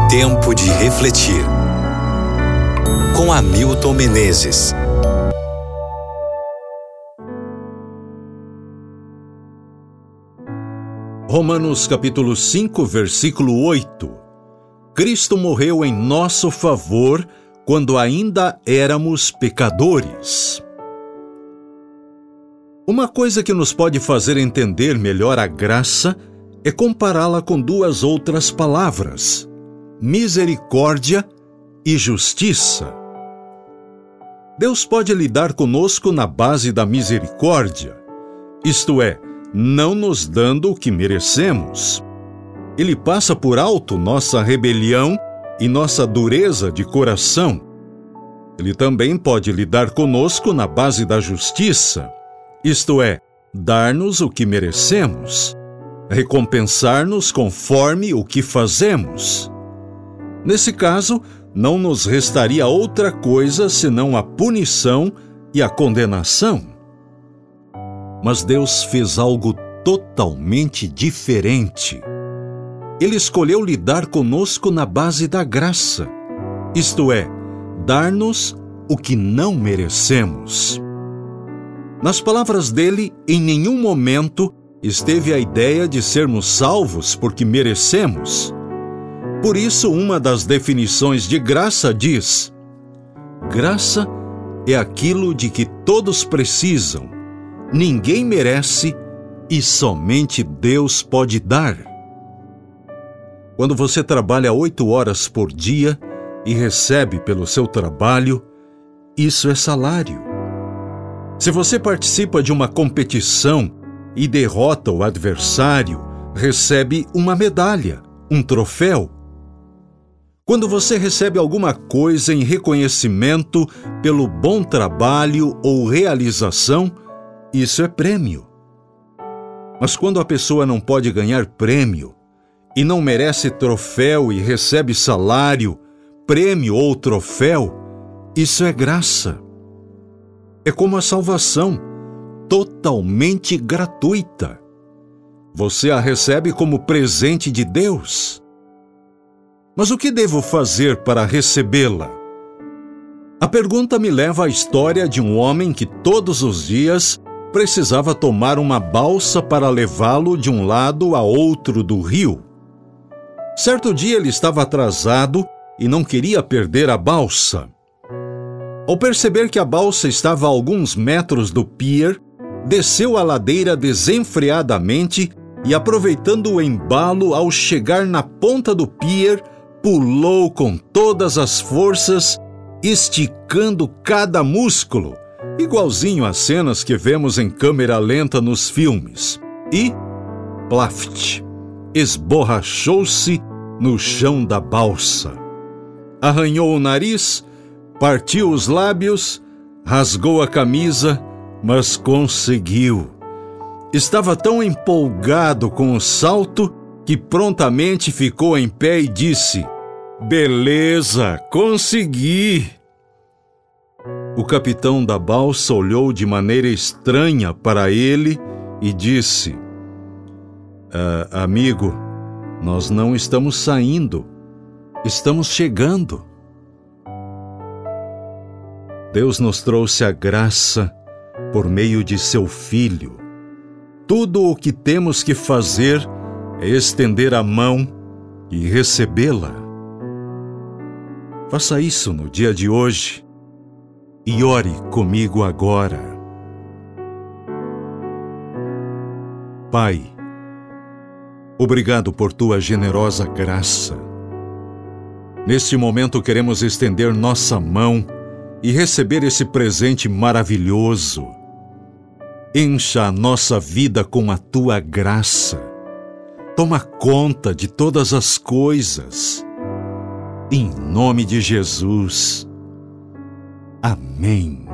Tempo de refletir. Com Hamilton Menezes. Romanos capítulo 5, versículo 8. Cristo morreu em nosso favor quando ainda éramos pecadores. Uma coisa que nos pode fazer entender melhor a graça é compará-la com duas outras palavras: misericórdia e justiça. Deus pode lidar conosco na base da misericórdia, isto é, não nos dando o que merecemos. Ele passa por alto nossa rebelião e nossa dureza de coração. Ele também pode lidar conosco na base da justiça, isto é, dar-nos o que merecemos, recompensar-nos conforme o que fazemos. Nesse caso, não nos restaria outra coisa senão a punição e a condenação. Mas Deus fez algo totalmente diferente. Ele escolheu lidar conosco na base da graça, isto é, dar-nos o que não merecemos. Nas palavras dele, em nenhum momento esteve a ideia de sermos salvos porque merecemos. Por isso, uma das definições de graça diz: graça é aquilo de que todos precisam, ninguém merece e somente Deus pode dar. Quando você trabalha 8 horas por dia e recebe pelo seu trabalho, isso é salário. Se você participa de uma competição e derrota o adversário, recebe uma medalha, um troféu. Quando você recebe alguma coisa em reconhecimento pelo bom trabalho ou realização, isso é prêmio. Mas quando a pessoa não pode ganhar prêmio e não merece troféu e recebe salário, prêmio ou troféu, isso é graça. É como a salvação, totalmente gratuita. Você a recebe como presente de Deus. Mas o que devo fazer para recebê-la? A pergunta me leva à história de um homem que todos os dias precisava tomar uma balsa para levá-lo de um lado a outro do rio. Certo dia ele estava atrasado e não queria perder a balsa. Ao perceber que a balsa estava a alguns metros do pier, desceu a ladeira desenfreadamente e, aproveitando o embalo, ao chegar na ponta do pier, pulou com todas as forças, esticando cada músculo, igualzinho às cenas que vemos em câmera lenta nos filmes, e, plaft, esborrachou-se no chão da balsa. Arranhou o nariz, partiu os lábios, rasgou a camisa, mas conseguiu. Estava tão empolgado com o salto que prontamente ficou em pé e disse: "Beleza, consegui!" O capitão da balsa olhou de maneira estranha para ele e disse: Amigo, nós não estamos saindo, estamos chegando." Deus nos trouxe a graça por meio de seu Filho. Tudo o que temos que fazer é estender a mão e recebê-la. Faça isso no dia de hoje e ore comigo agora. Pai, obrigado por tua generosa graça. Neste momento queremos estender nossa mão e receber esse presente maravilhoso. Encha a nossa vida com a tua graça. Toma conta de todas as coisas. Em nome de Jesus. Amém.